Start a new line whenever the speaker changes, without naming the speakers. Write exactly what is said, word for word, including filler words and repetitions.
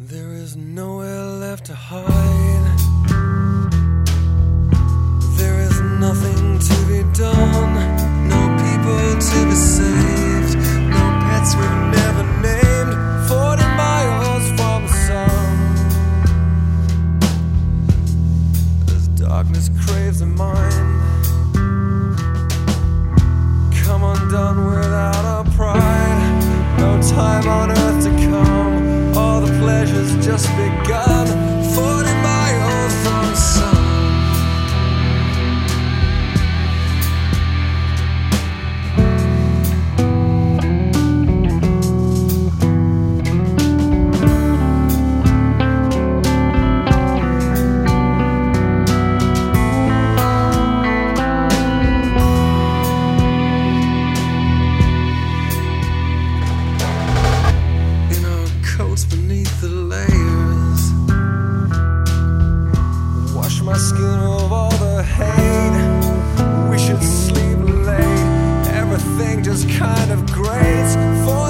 There is nowhere left to hide. There is nothing to be done. No people to be saved. No pets we've never named. Forty miles from the sun. As darkness craves a mind, come undone without our pride. No time on earth to come. All the pleasure's just begun. Forty miles from the sun. Beneath the layers, wash my skin of all the hate. We should sleep late. Everything just kind of grates. For